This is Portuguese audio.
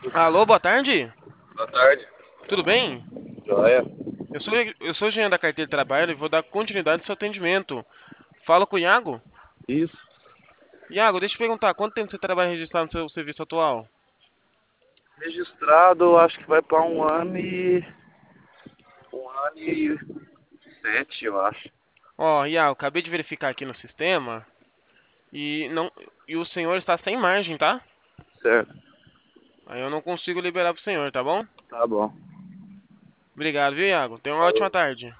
Alô, boa tarde. Boa tarde. Tudo bem? Joia. Eu sou o engenheiro da carteira de trabalho e vou dar continuidade ao seu atendimento. Fala com o Iago. Isso. Iago, deixa eu te perguntar, quanto tempo você trabalha registrado no seu serviço atual? Registrado, acho que vai para um ano e 7, eu acho. Ó, Iago, acabei de verificar aqui no sistema e não e o senhor está sem margem, tá? Certo. Aí eu não consigo liberar pro senhor, tá bom? Tá bom. Obrigado, viu, Iago? Tenha uma ótima Falou. tarde.